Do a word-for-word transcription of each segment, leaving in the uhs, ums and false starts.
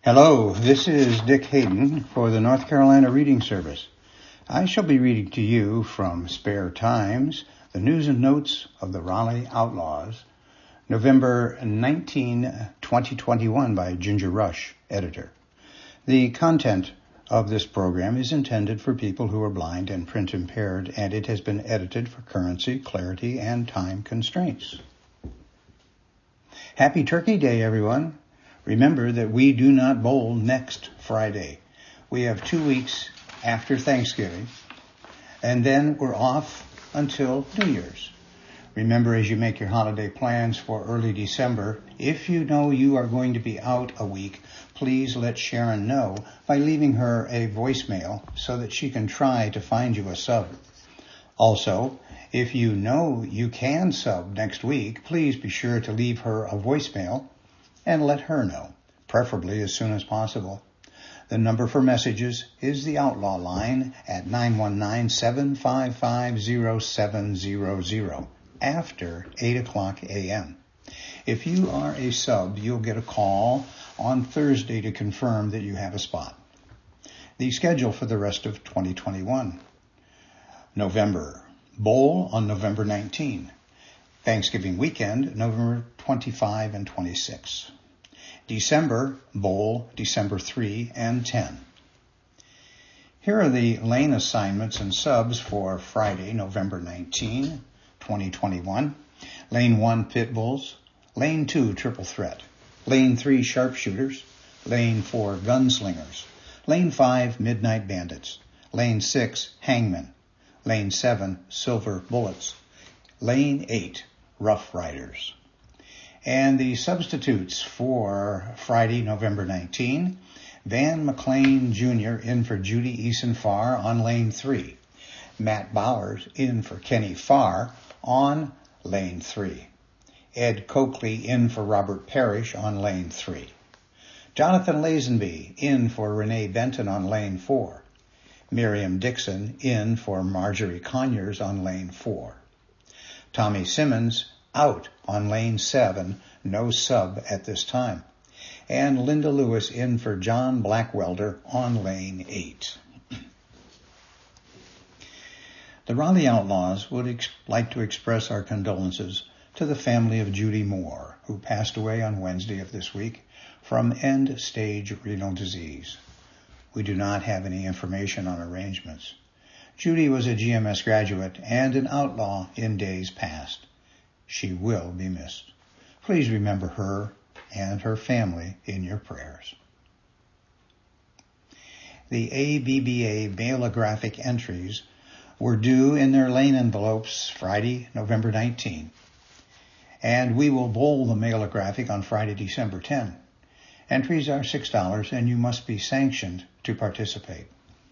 Hello, this is Dick Hayden for the North Carolina Reading Service. I shall be reading to you from Spare Times, the news and notes of the Raleigh Outlaws, November nineteenth, twenty twenty-one by Ginger Rush, editor. The content of this program is intended for people who are blind and print impaired, and it has been edited for currency, clarity, and time constraints. Happy Turkey Day, everyone. Remember that we do not bowl next Friday. We have two weeks after Thanksgiving, and then we're off until New Year's. Remember, as you make your holiday plans for early December, if you know you are going to be out a week, please let Sharon know by leaving her a voicemail so that she can try to find you a sub. Also, if you know you can sub next week, please be sure to leave her a voicemail and let her know, preferably as soon as possible. The number for messages is the Outlaw line at nine one nine, seven five five, zero seven zero zero after eight o'clock a.m. If you are a sub, you'll get a call on Thursday to confirm that you have a spot. The schedule for the rest of twenty twenty-one. November, bowl on November nineteenth. Thanksgiving weekend, November twenty-fifth and twenty-sixth. December, bowl, December third and tenth. Here are the lane assignments and subs for Friday, November nineteenth, twenty twenty-one. Lane one, Pit Bulls. Lane two, Triple Threat. Lane three, Sharpshooters. Lane four, Gunslingers. Lane five, Midnight Bandits. Lane six, Hangmen. Lane seven, Silver Bullets. Lane eight, Rough Riders. And the substitutes for Friday, November nineteenth, Van McLean Junior in for Judy Eason Farr on lane three. Matt Bowers in for Kenny Farr on lane three. Ed Coakley in for Robert Parrish on lane three. Jonathan Lazenby in for Renee Benton on lane four. Miriam Dixon in for Marjorie Conyers on lane four. Tommy Simmons out on lane seven, no sub at this time. And Linda Lewis in for John Blackwelder on lane eight. The Raleigh Outlaws would ex- like to express our condolences to the family of Judy Moore, who passed away on Wednesday of this week from end-stage renal disease. We do not have any information on arrangements. Judy was a G M S graduate and an outlaw in days past. She will be missed. Please remember her and her family in your prayers. The A B B A mailographic entries were due in their lane envelopes Friday, November nineteenth, and we will bowl the mailographic on Friday, December tenth. Entries are six dollars, and you must be sanctioned to participate.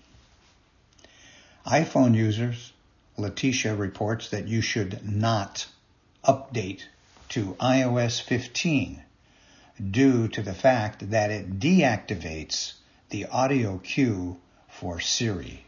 iPhone users, Letitia reports that you should not update to i O S fifteen due to the fact that it deactivates the audio cue for Siri.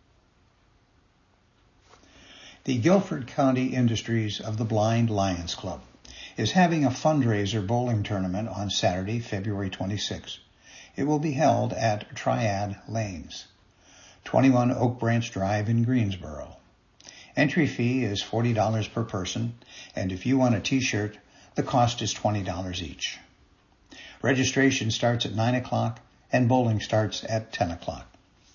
The Guilford County Industries of the Blind Lions Club is having a fundraiser bowling tournament on Saturday, February twenty-sixth. It will be held at Triad Lanes, twenty-one Oak Branch Drive in Greensboro. Entry fee is forty dollars per person, and if you want a t-shirt, the cost is twenty dollars each. Registration starts at nine o'clock and bowling starts at ten o'clock.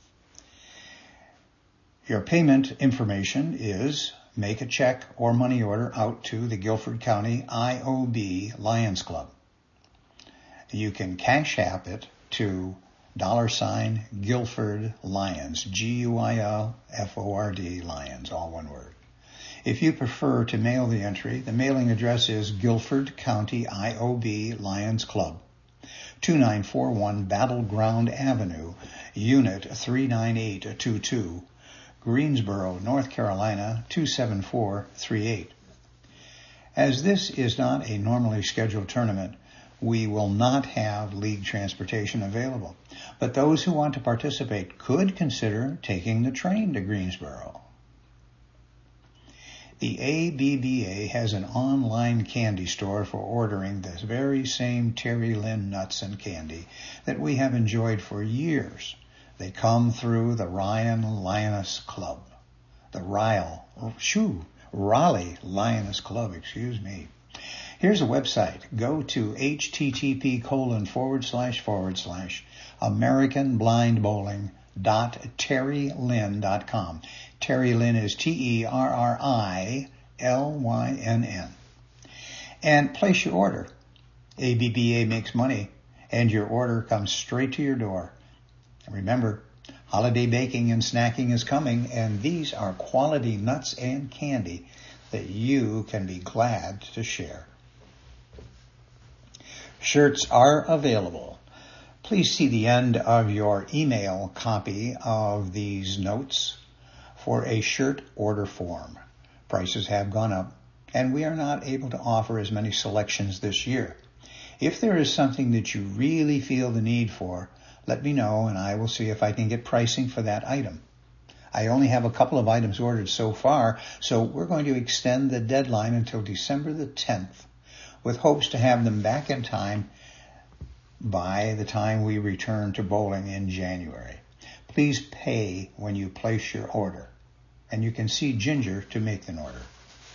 Your payment information is make a check or money order out to the Guilford County I O B Lions Club. You can cash app it to dollar sign Guilford Lions, G U I L F O R D Lions, all one word. If you prefer to mail the entry, the mailing address is Guilford County I O B Lions Club, two nine four one Battleground Avenue, Unit three nine eight two two, Greensboro, North Carolina, two seven four three eight. As this is not a normally scheduled tournament, we will not have league transportation available, but those who want to participate could consider taking the train to Greensboro. The A B B A has an online candy store for ordering this very same Terry Lynn nuts and candy that we have enjoyed for years. They come through the Ryan Lioness Club. The Ryle, shoo, Raleigh Lioness Club, excuse me. Here's a website. Go to http colon forward slash forward slash American Blind Bowling dot terry lynn dot com. Terry Lynn is T E R R I L Y N N. And place your order. A B B A makes money, and your order comes straight to your door. And remember, holiday baking and snacking is coming, and these are quality nuts and candy that you can be glad to share. Shirts are available. Please see the end of your email copy of these notes for a shirt order form. Prices have gone up, and we are not able to offer as many selections this year. If there is something that you really feel the need for, let me know, and I will see if I can get pricing for that item. I only have a couple of items ordered so far, so we're going to extend the deadline until December the tenth, with hopes to have them back in time by the time we return to bowling in January. Please pay when you place your order, and you can see Ginger to make an order.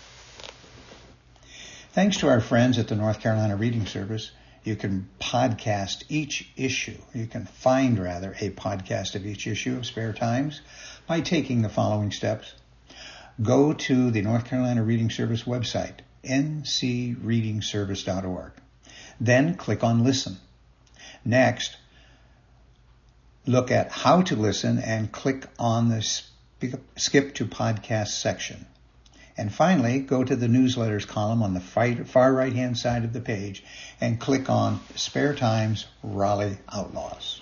Thanks to our friends at the North Carolina Reading Service, you can podcast each issue. You can find, rather, a podcast of each issue of Spare Times by taking the following steps. Go to the North Carolina Reading Service website, n c reading service dot org. Then click on Listen. Next, look at How to Listen and click on the Skip to Podcast section. And finally, go to the newsletters column on the far right-hand side of the page and click on Spare Times Raleigh Outlaws.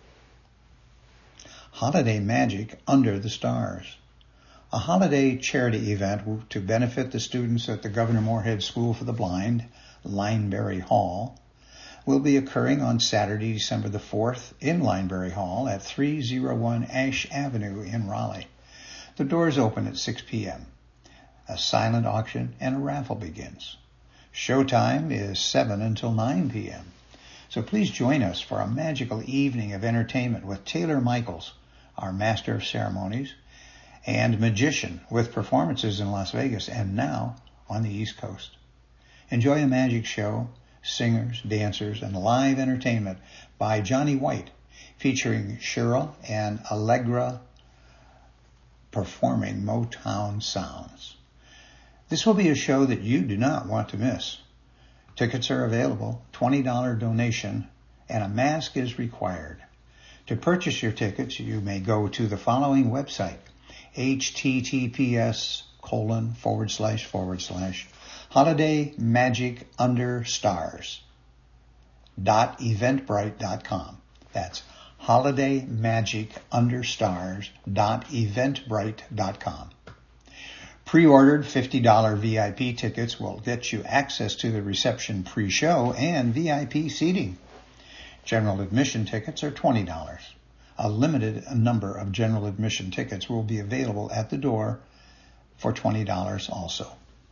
Holiday Magic Under the Stars. A holiday charity event to benefit the students at the Governor Moorhead School for the Blind, Lineberry Hall, will be occurring on Saturday, December the fourth in Lineberry Hall at three oh one Ash Avenue in Raleigh. The doors open at six p.m. A silent auction and a raffle begins. Showtime is seven until nine p.m. So please join us for a magical evening of entertainment with Taylor Michaels, our Master of Ceremonies, and magician with performances in Las Vegas and now on the East Coast. Enjoy a magic show, singers, dancers, and live entertainment by Johnny White, featuring Cheryl and Allegra performing Motown sounds. This will be a show that you do not want to miss. Tickets are available, twenty dollars donation, and a mask is required. To purchase your tickets, you may go to the following website, https colon forward slash forward slash holiday magic under stars dot eventbrite dot com. That's holiday magic under stars dot eventbrite dot com. Pre-ordered fifty dollars V I P tickets will get you access to the reception pre-show and V I P seating. General admission tickets are twenty dollars. A limited number of general admission tickets will be available at the door for twenty dollars also.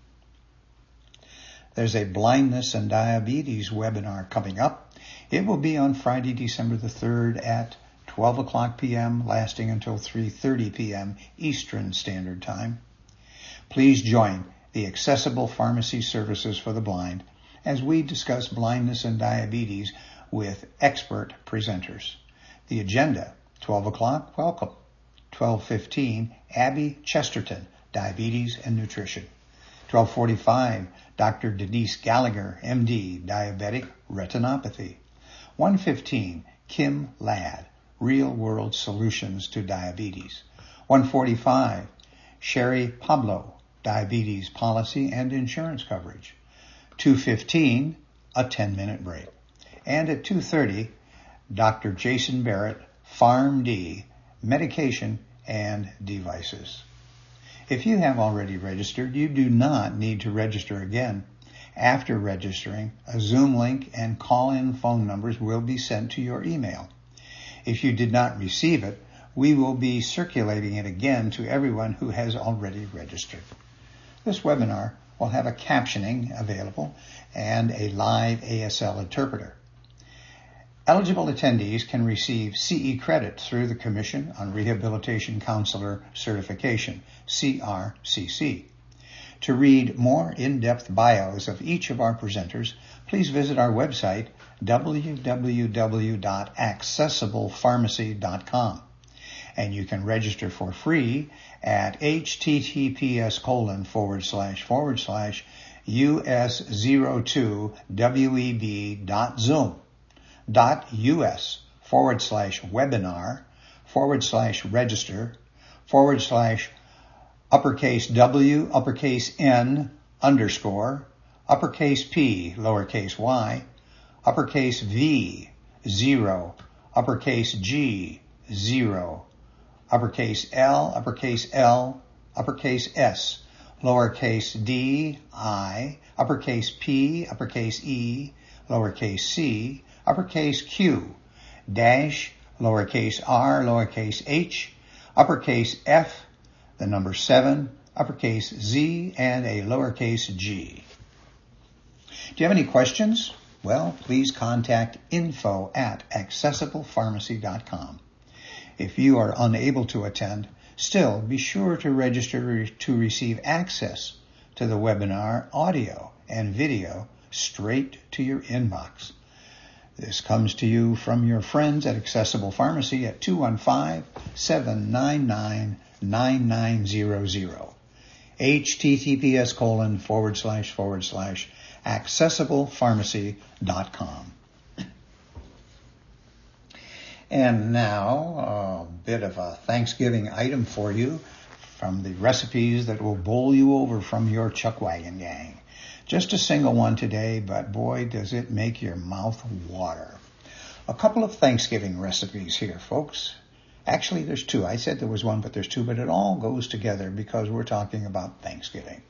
There's a blindness and diabetes webinar coming up. It will be on Friday, December the third at twelve o'clock p.m., lasting until three thirty p.m. Eastern Standard Time. Please join the Accessible Pharmacy Services for the Blind as we discuss blindness and diabetes with expert presenters. The agenda, twelve o'clock, welcome. twelve fifteen, Abby Chesterton, Diabetes and Nutrition. twelve forty-five, Doctor Denise Gallagher, M D, Diabetic Retinopathy. one fifteen, Kim Ladd, Real World Solutions to Diabetes. one forty-five, Sherry Pablo, Diabetes Policy and Insurance Coverage. two fifteen, a ten-minute break. And at two thirty, Doctor Jason Barrett, PharmD, Medication and Devices. If you have already registered, you do not need to register again. After registering, a Zoom link and call-in phone numbers will be sent to your email. If you did not receive it, we will be circulating it again to everyone who has already registered. This webinar will have a captioning available and a live A S L interpreter. Eligible attendees can receive C E credit through the Commission on Rehabilitation Counselor Certification, C R C C. To read more in-depth bios of each of our presenters, please visit our website, w w w dot accessible pharmacy dot com. And you can register for free at https colon forward slash forward slash us02 web dot zoom dot us forward slash webinar forward slash register forward slash uppercase W, uppercase N, underscore, uppercase P, lowercase y, uppercase V, zero, uppercase G, zero, uppercase L, uppercase L, uppercase S, lowercase d, I, uppercase P, uppercase E, lowercase c, uppercase Q, dash, lowercase r, lowercase h, uppercase F, the number seven, uppercase Z, and a lowercase g. Do you have any questions? Well, please contact info at accessible pharmacy dot com. If you are unable to attend, still be sure to register to receive access to the webinar audio and video straight to your inbox. This comes to you from your friends at Accessible Pharmacy at two one five, seven nine nine, nine nine zero zero. https colon forward slash forward slash accessible pharmacy dot com. And now a bit of a Thanksgiving item for you from the recipes that will bowl you over from your Chuck Wagon gang. Just a single one today, but boy, does it make your mouth water. A couple of Thanksgiving recipes here, folks. Actually, there's two. I said there was one, but there's two, but it all goes together because we're talking about Thanksgiving.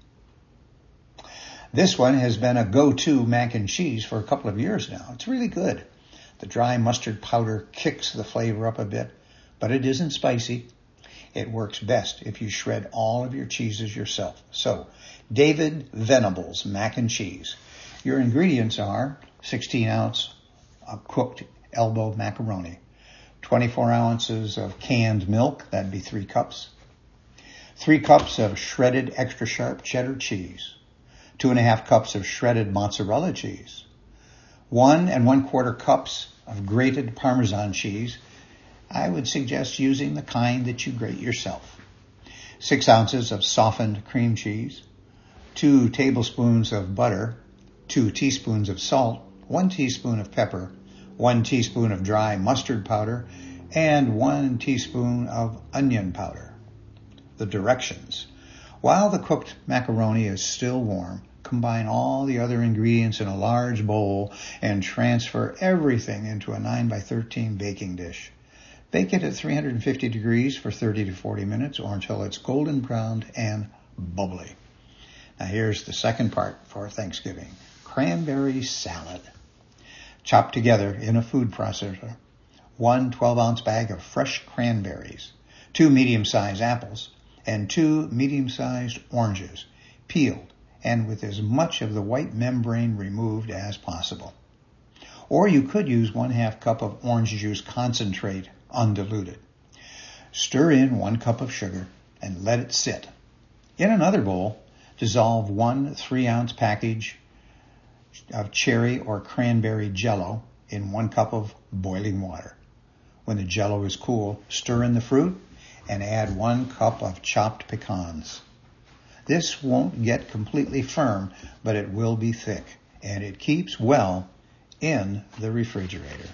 This one has been a go-to mac and cheese for a couple of years now. It's really good. The dry mustard powder kicks the flavor up a bit, but it isn't spicy. It works best if you shred all of your cheeses yourself. So, David Venables mac and cheese. Your ingredients are sixteen ounce of cooked elbow macaroni, twenty-four ounces of canned milk, that'd be three cups, three cups of shredded extra sharp cheddar cheese, two and a half cups of shredded mozzarella cheese, one and one quarter cups of grated Parmesan cheese. I would suggest using the kind that you grate yourself. Six ounces of softened cream cheese, two tablespoons of butter, two teaspoons of salt, one teaspoon of pepper, one teaspoon of dry mustard powder, and one teaspoon of onion powder. The directions. While the cooked macaroni is still warm, combine all the other ingredients in a large bowl and transfer everything into a nine by thirteen baking dish. Bake it at three hundred fifty degrees for thirty to forty minutes or until it's golden browned and bubbly. Now here's the second part for Thanksgiving. Cranberry salad. Chop together in a food processor one twelve-ounce bag of fresh cranberries, two medium-sized apples, and two medium-sized oranges, peeled and with as much of the white membrane removed as possible. Or you could use one half cup of orange juice concentrate undiluted. Stir in one cup of sugar and let it sit. In another bowl, dissolve one three-ounce package of cherry or cranberry jello in one cup of boiling water. When the jello is cool, stir in the fruit and add one cup of chopped pecans. This won't get completely firm, but it will be thick, and it keeps well in the refrigerator.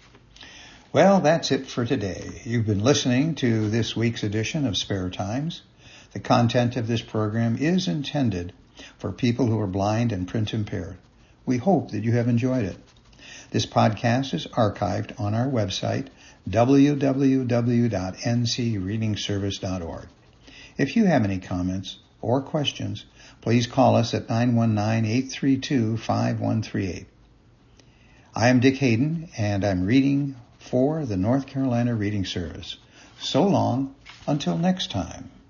Well, that's it for today. You've been listening to this week's edition of Spare Times. The content of this program is intended for people who are blind and print impaired. We hope that you have enjoyed it. This podcast is archived on our website, w w w dot n c reading service dot org. If you have any comments or questions, please call us at nine one nine, eight three two, five one three eight. I am Dick Hayden, and I'm reading for the North Carolina Reading Service. So long, until next time.